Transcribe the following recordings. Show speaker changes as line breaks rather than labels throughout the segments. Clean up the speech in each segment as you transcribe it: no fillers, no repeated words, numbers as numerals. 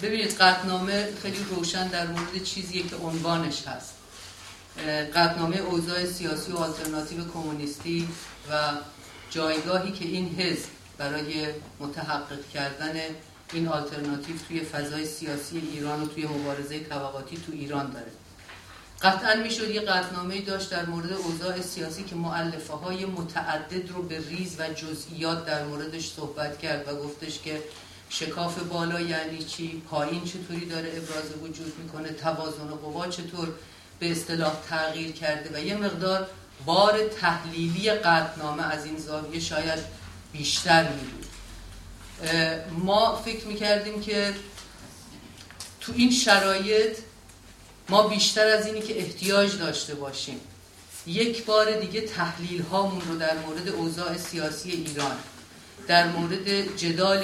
ببینید قطعنامه خیلی روشن در مورد چیزیه که عنوانش هست. قطعنامه اوضاع سیاسی و آلترناتیو کمونیستی و جایگاهی که این حزب برای متحقق کردن این آلترناتیو توی فضای سیاسی ایران و توی مبارزه طبقاتی تو ایران داره. قطعا میشد یه قطعنامه‌ای داشت در مورد اوضاع سیاسی که مؤلفه‌های متعدد رو به ریز و جزئیات در موردش صحبت کرد و گفتش که شکاف بالا یعنی چی، پایین چطوری داره ابراز وجود میکنه، توازن قوا چطور به اصطلاح تغییر کرده و یه مقدار بار تحلیلی قطعنامه از این زاویه شاید بیشتر می‌بود. ما فکر میکردیم که تو این شرایط ما بیشتر از اینی که احتیاج داشته باشیم یک بار دیگه تحلیل هامون رو در مورد اوضاع سیاسی ایران، در مورد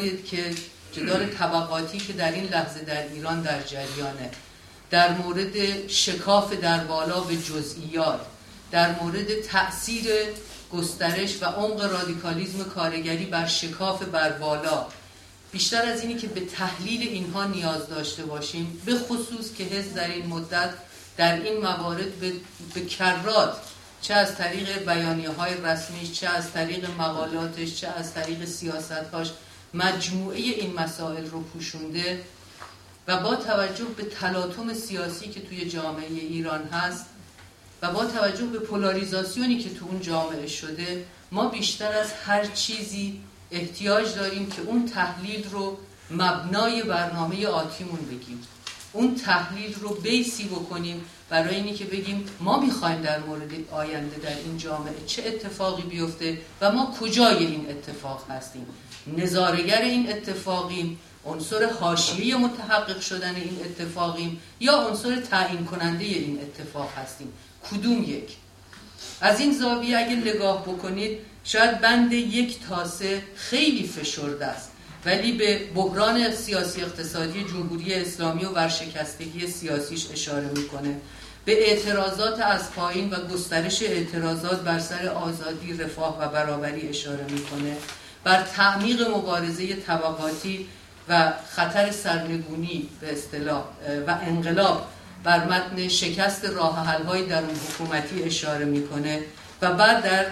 جدال طبقاتی که در این لحظه در ایران در جریانه، در مورد شکاف در بالا به جزئیات، در مورد تأثیر گسترش و عمق رادیکالیسم کارگری بر شکاف بر بالا، بیشتر از اینی که به تحلیل اینها نیاز داشته باشیم، به خصوص که حزب در این مدت در این موارد به کرات، چه از طریق بیانیه‌های رسمیش، چه از طریق مقالاتش، چه از طریق سیاست‌هاش، مجموعه این مسائل رو پوشونده و با توجه به تلاطم سیاسی که توی جامعه ایران هست و با توجه به پولاریزاسیونی که تو اون جامعه شده، ما بیشتر از هر چیزی احتیاج داریم که اون تحلیل رو مبنای برنامه آتیمون بگیم، اون تحلیل رو بیسی بکنیم برای اینی که بگیم ما میخوایم در مورد آینده در این جامعه چه اتفاقی بیفته و ما کجای این اتفاق هستیم، نظاره‌گر این اتفاقیم، عنصر حاشیه متحقق شدن این اتفاقیم یا عنصر تعیین کننده این اتفاق هستیم، کدوم یک؟ از این زاویه اگه نگاه بکنید شاید بند یک تاسه خیلی فشرده است، ولی به بحران سیاسی اقتصادی جمهوری اسلامی و ورشکستگی سیاسیش اشاره میکنه، به اعتراضات از پایین و گسترش اعتراضات بر سر آزادی، رفاه و برابری اشاره میکنه، بر تعمیق مبارزه طبقاتی و خطر سرنگونی به اصطلاح و انقلاب بر متن شکست راه حل‌های درون حکومتی اشاره میکنه و بعد در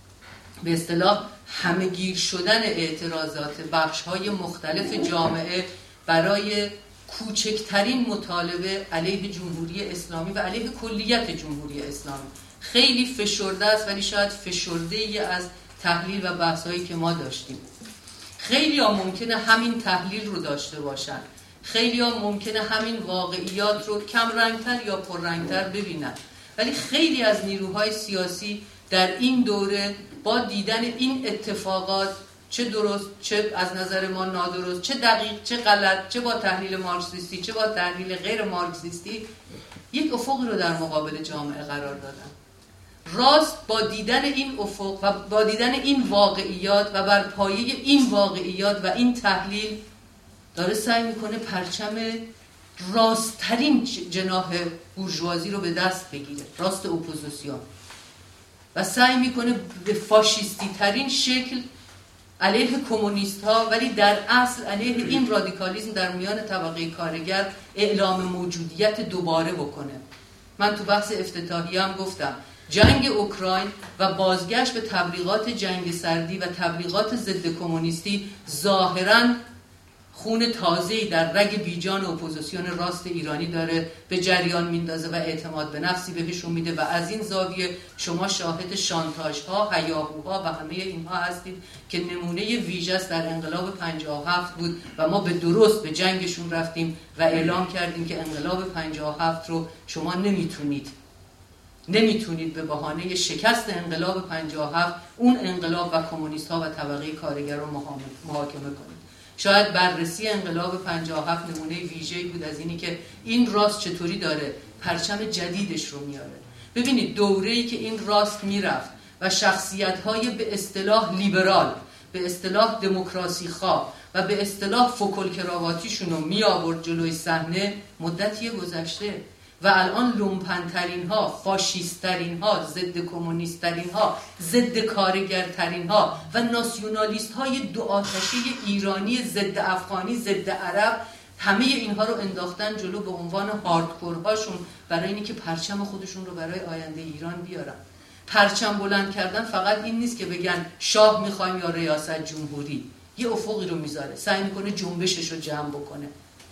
به اصطلاح همه‌گیر شدن اعتراضات بخش‌های مختلف جامعه برای کوچکترین مطالبه علیه جمهوری اسلامی و علیه کلیت جمهوری اسلامی خیلی فشرده است، ولی شاید فشرده‌ای از تحلیل و بحث‌هایی که ما داشتیم. خیلی ها ممکنه همین تحلیل رو داشته باشن، خیلی ها ممکنه همین واقعیات رو کم رنگتر یا پررنگتر ببینن، ولی خیلی از نیروهای سیاسی در این دوره با دیدن این اتفاقات، چه درست چه از نظر ما نادرست، چه دقیق چه غلط، چه با تحلیل مارکسیستی چه با تحلیل غیر مارکسیستی، یک افق رو در مقابل جامعه قرار دادن. راست با دیدن این افق و با دیدن این واقعیات و بر پایه این واقعیات و این تحلیل داره سعی میکنه پرچم راستترین جناح بورژوازی رو به دست بگیره، راست اپوزیسیون، و سعی میکنه به فاشیستی ترین شکل علیه کمونیست ها، ولی در اصل علیه این رادیکالیسم در میان طبقه کارگر اعلام موجودیت دوباره بکنه. من تو بحث افتتاحیه هم گفتم جنگ اوکراین و بازگشت به تبلیغات جنگ سردی و تبلیغات ضد کمونیستی ظاهراً خون تازه‌ای در رگ بیجان اپوزیسیون راست ایرانی داره به جریان میندازه و اعتماد به نفسی بهشون میده و از این زاویه شما شاهد شانتاژها، هیاهوها و همه اینها هستید که نمونه ویژه است در انقلاب 57 بود و ما به درست به جنگشون رفتیم و اعلام کردیم که انقلاب 57 رو شما نمیتونید به بهانه شکست انقلاب 57 اون انقلاب و کمونیست ها و طبقه کارگر رو محاکمه کنید. شاید بررسی انقلاب 57 نمونه ویژه‌ای بود از اینی که این راست چطوری داره پرچم جدیدش رو میاره. ببینید دوره‌ای که این راست میرفت و شخصیت‌های به اصطلاح لیبرال، به اصطلاح دموکراسی خواه و به اصطلاح فوکل کراواتیشون رو میآورد جلوی صحنه، مدتی گذشته و الان لومپن‌ترین ها، فاشیست‌ترین ها، ضد کمونیست‌ترین ها، ضد کارگرترین ها و ناسیونالیست های دو آتشه ایرانی ضد افغانی، ضد عرب همه اینها رو انداختن جلو به عنوان هاردکورهاشون برای اینی که پرچم خودشون رو برای آینده ایران بیارن. پرچم بلند کردن فقط این نیست که بگن شاه میخوایم یا ریاست جمهوری، یه افقی رو میذاره، سعی میکنه جنبشش رو جمع بکنه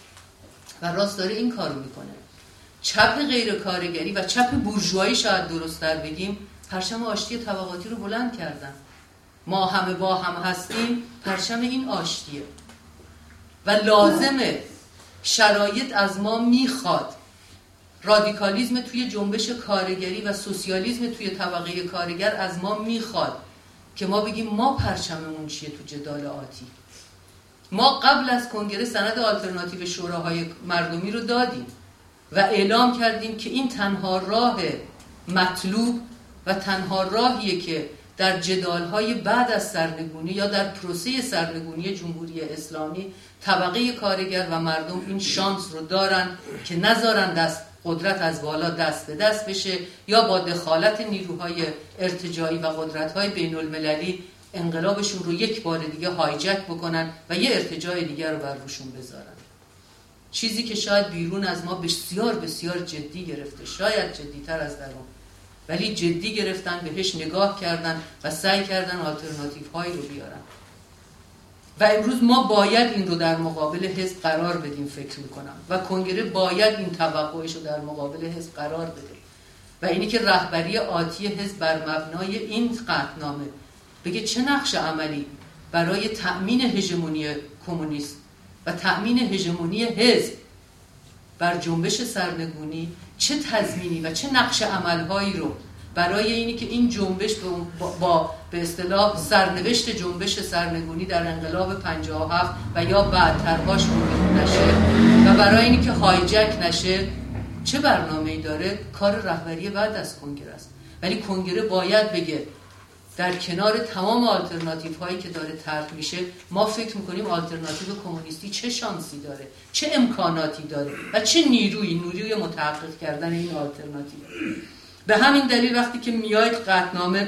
و راست داره این کارو میکنه. چپ غیر کارگری و چپ بورژوایی شاید درست‌تر بگیم پرچم آشتی طبقاتی رو بلند کردن. ما همه با هم هستیم پرچم این آشتیه و لازمه، شرایط از ما میخواد، رادیکالیسم توی جنبش کارگری و سوسیالیسم توی طبقه کارگر از ما میخواد که ما بگیم ما پرچممون چیه تو جدال آتی. ما قبل از کنگره سند آلترناتیو شوراهای مردمی رو دادیم و اعلام کردیم که این تنها راه مطلوب و تنها راهیه که در جدال‌های بعد از سرنگونی یا در پروسه سرنگونی جمهوری اسلامی طبقه کارگر و مردم این شانس رو دارن که نذارن قدرت از بالا دست به دست بشه یا با دخالت نیروهای ارتجاعی و قدرت‌های بین‌المللی انقلابشون رو یک بار دیگه هایجک بکنن و یه ارتجاع دیگر رو بر روشون بذارن. چیزی که شاید بیرون از ما بسیار بسیار جدی گرفته، شاید جدی‌تر از درون، ولی جدی گرفتن، بهش نگاه کردن و سعی کردن آلترناتیو هایی رو بیارن و امروز ما باید این رو در مقابل حزب قرار بدیم. فکر میکنم و کنگره باید این توقعش رو در مقابل حزب قرار بده و اینی که رهبری آتی حزب بر مبنای این قطعنامه بگه چه نقش عملی برای تأمین هژمونی کمونیست و تأمین هژمونی حزب بر جنبش سرنگونی، چه تضمینی و چه نقش عملهایی رو برای اینی که این جنبش با به اصطلاح سرنوشت جنبش سرنگونی در انقلاب 57 و یا بعدترهاش روبرو نشه و برای اینی که هایجک نشه چه برنامه‌ای داره، کار رهبری بعد از کنگره است. ولی کنگره باید بگه در کنار تمام آلترناتیو هایی که داره طرح میشه، ما فکر میکنیم آلترناتیو کمونیستی چه شانسی داره، چه امکاناتی داره و چه نیروی متحقق کردن این آلترناتیو. به همین دلیل وقتی که میاید قطعنامه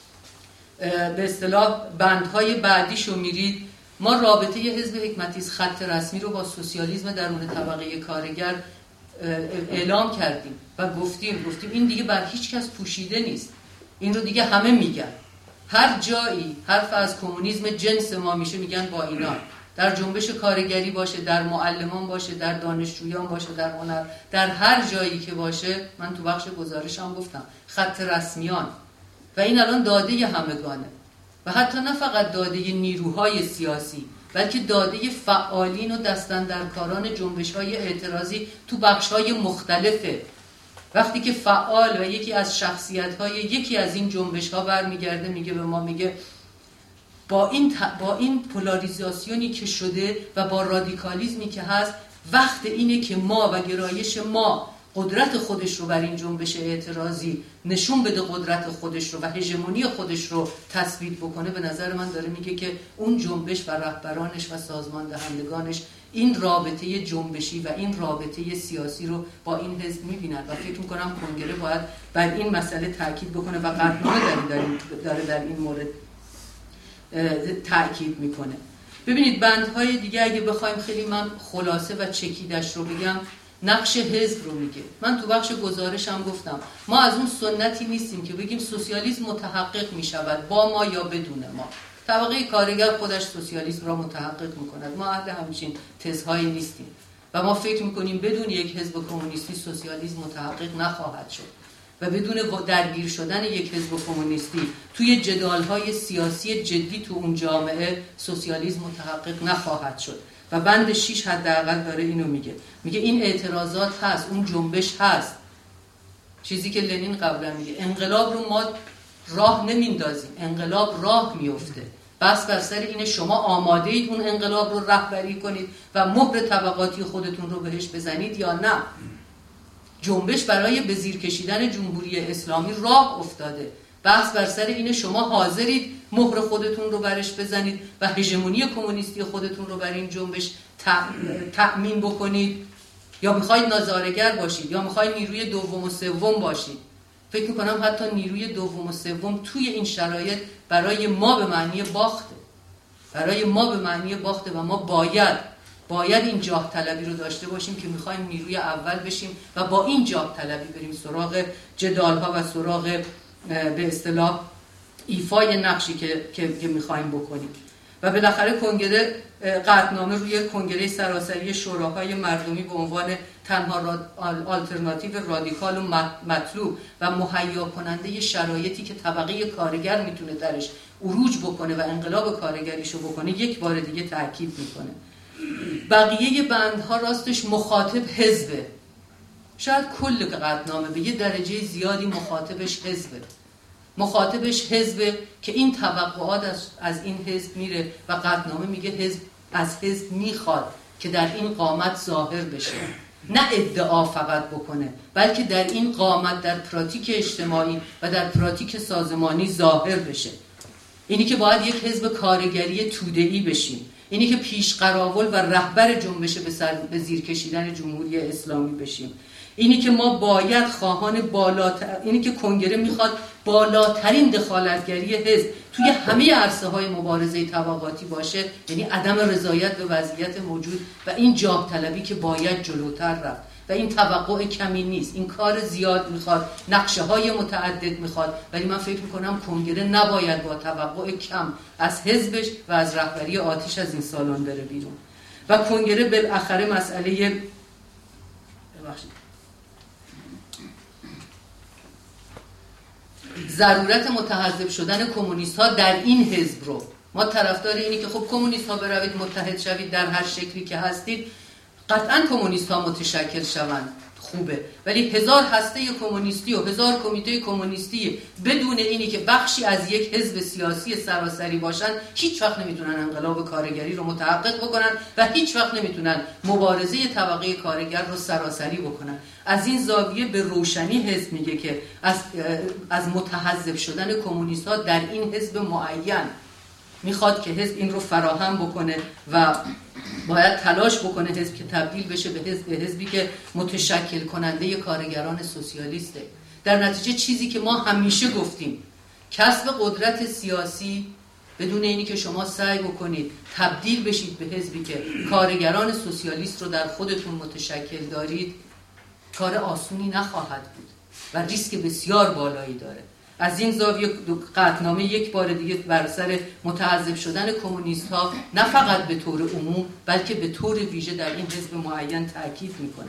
به اصطلاح بندهای بعدیشو میرید، ما رابطه حزب حکمتیست خط رسمی رو با سوسیالیسم درون طبقه کارگر اعلام کردیم و گفتیم این دیگه بر هیچ کس پوشیده نیست، این رو دیگه همه میگن. هر جایی حرف از کمونیسم جنس ما میشه میگن با اینا، در جنبش کارگری باشه، در معلمان باشه، در دانشجویان باشه، در هنر، در هر جایی که باشه. من تو بخش گزارشم گفتم خط رسمیان و این الان داده همگانه و حتی نه فقط داده نیروهای سیاسی بلکه داده فعالین و دستاندرکاران جنبش‌های اعتراضی تو بخش‌های مختلفه. وقتی که فعال و یکی از شخصیت‌های یکی از این جنبش‌ها برمیگرده میگه به ما، میگه با این پولاریزاسیونی که شده و با رادیکالیزمی که هست، وقت اینه که ما و گرایش ما قدرت خودش رو بر این جنبش اعتراضی نشون بده، قدرت خودش رو و هژمونی خودش رو تثبیت بکنه. به نظر من داره میگه که اون جنبش و رهبرانش و سازمان دهندگانش این رابطه جنبشی و این رابطه سیاسی رو با این حزب میبینن و فکر میکنم کنگره باید بر این مسئله تاکید بکنه و قطعنامه داره در این مورد تاکید میکنه. ببینید بندهای دیگه اگه بخوایم خیلی من خلاصه و چکیدش رو بگم، نقش حزب رو میگه. من تو بخش گزارشم گفتم ما از اون سنتی نیستیم که بگیم سوسیالیسم متحقق میشود با ما یا بدون ما. طبقه کارگر خودش سوسیالیسم را متحقق میکند. ما اهل همچین تزهایی نیستیم و ما فکر میکنیم بدون یک حزب کمونیستی سوسیالیسم متحقق نخواهد شد و بدون درگیر شدن یک حزب کمونیستی توی جدال‌های سیاسی جدی تو اون جامعه سوسیالیسم متحقق نخواهد شد. و بند 6 حداقل داره اینو میگه این اعتراضات هست، اون جنبش هست. چیزی که لنین قبلا میگه انقلاب رو ما راه نمیندازیم، انقلاب راه میفته. بس بر سر اینه شما آماده اید اون انقلاب رو رهبری کنید و مهر طبقاتی خودتون رو بهش بزنید یا نه. جنبش برای به زیر کشیدن جمهوری اسلامی راه افتاده. بحث بر سر اینه شما حاضرید مهر خودتون رو برش بزنید و هژمونی کمونیستی خودتون رو بر این جنبش تأمین بکنید، یا میخواید نظاره‌گر باشید یا میخواید نیروی دوم و سوم باشید. فکر میکنم حتی نیروی دوم و سوم توی این شرایط برای ما به معنی باخته، برای ما به معنی باخته و ما باید باید این جاه طلبی رو داشته باشیم که میخوایم نیروی اول بشیم و با این جاه طلبی بریم سراغ جدال‌ها و سراغ به اصطلاح ایفای نقشی که میخوایم بکنیم. و بالاخره کنگره قطعنامه روی کنگره سراسری شوراهای مردمی به عنوان تنها آلترناتیو رادیکال و مطلوب و مهیا کننده شرایطی که طبقه کارگر میتونه درش عروج بکنه و انقلاب کارگریشو بکنه یک بار دیگه تاکید میکنه. بقیه بندها راستش مخاطب حزبه، شاید کل قطعنامه به یه درجه زیادی مخاطبش حزبه که این توقعات از این حزب میره و قطعنامه میگه حزب از حزب میخواد که در این قامت ظاهر بشه، نه ادعا فقط بکنه، بلکه در این قامت در پراتیک اجتماعی و در پراتیک سازمانی ظاهر بشه. اینی که باید یک حزب کارگری توده‌ای بشیم، اینی که پیش قراول و رهبر جنبش به زیر کشیدن جمهوری اسلامی بشیم، اینی که ما باید خواهان اینی که کنگره میخواد بالاترین دخالتگری حزب توی همه عرصه‌های مبارزه طبقاتی باشه، یعنی عدم رضایت به وضعیت موجود و این جاه طلبی که باید جلوتر رفت و این توقع کمی نیست، این کار زیاد میخواد، نقشه‌های متعدد میخواد، ولی من فکر میکنم کنگره نباید با توقع کم از حزبش و از رهبری آتش از این سالن بره بیرون. و کنگره بالاخره مسئله ضرورت متحزب شدن کمونیست ها در این حزب رو، ما طرفدار اینی که خب کمونیست ها بروید متحد شوید در هر شکلی که هستید، قطعا کمونیست ها متشکل شوند، خوبه، ولی 1000 هسته کمونیستی و 1000 کمیته کمونیستی بدون اینی که بخشی از یک حزب سیاسی سراسری باشن هیچ وقت نمیتونن انقلاب کارگری رو متحقق بکنن و هیچ وقت نمیتونن مبارزه طبقه کارگر رو سراسری بکنن. از این زاویه به روشنی حزب میگه که از متحزب شدن کمونیست ها در این حزب معین میخواد که حزب این رو فراهم بکنه و باید تلاش بکنه حزب که تبدیل بشه به حزبی که متشکل کننده کارگران سوسیالیسته. در نتیجه چیزی که ما همیشه گفتیم، کسب قدرت سیاسی بدون اینی که شما سعی بکنید تبدیل بشید به حزبی که کارگران سوسیالیست رو در خودتون متشکل دارید، کار آسونی نخواهد بود و ریسک بسیار بالایی داره. از این زاویه قطعنامه یک بار دیگه بر سر متحزب شدن کمونیست ها نه فقط به طور عموم بلکه به طور ویژه در این حزب معین تاکید میکنه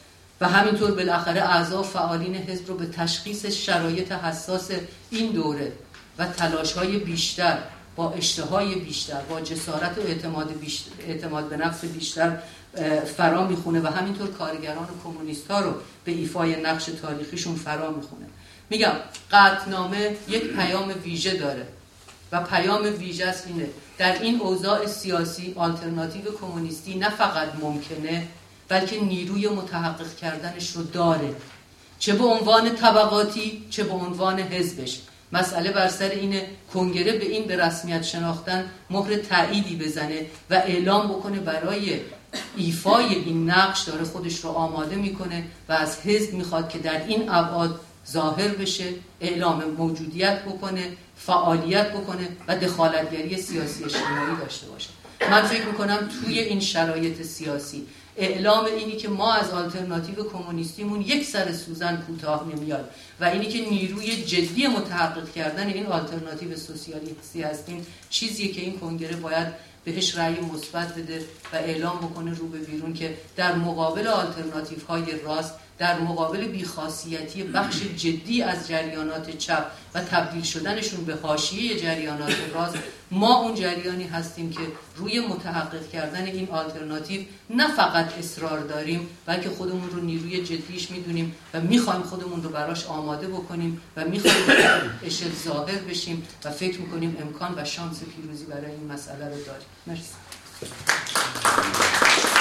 و همینطور بالاخره اعضا فعالین حزب رو به تشخیص شرایط حساس این دوره و تلاش‌های بیشتر با اشتهای بیشتر، با جسارت و اعتماد به نفس بیشتر فرا میخونه و همینطور کارگران و کمونیست ها رو به ایفای نقش تاریخیشون فرا میخونه. میگم قطعنامه یک پیام ویژه داره و پیام ویژه است اینه: در این اوضاع سیاسی آلترناتیو کمونیستی نه فقط ممکنه بلکه نیروی متحقق کردنش رو داره، چه به عنوان طبقاتی چه به عنوان حزبش. مسئله بر سر اینه کنگره به این به رسمیت شناختن مهر تأییدی بزنه و اعلام بکنه برای ایفای این نقش داره خودش رو آماده میکنه و از حزب میخواد که در این ابعاد ظاهر بشه، اعلام موجودیت بکنه، فعالیت بکنه و دخالتگری سیاسی اجتماعی داشته باشه. من فکر میکنم توی این شرایط سیاسی اعلام اینی که ما از آلترناتیو کمونیستیمون یک سر سوزن کوتاه نمیاد و اینی که نیروی جدی متحقق کردن این آلترناتیو سوسیالیستی هستیم، چیزیه که این کنگره باید بهش رأی مثبت بده و اعلام بکنه رو به بیرون که در مقابل آلترناتیوهای راست، در مقابل بیخاصیتی بخش جدی از جریانات چپ و تبدیل شدنشون به حاشیه جریانات راست، ما اون جریانی هستیم که روی متحقق کردن این آلترناتیو نه فقط اصرار داریم بلکه خودمون رو نیروی جدیش میدونیم و میخوایم خودمون رو براش آماده بکنیم و میخوایم اشل ظاهر بشیم و فکر میکنیم امکان و شانس پیروزی برای این مسئله رو داریم. مرسی.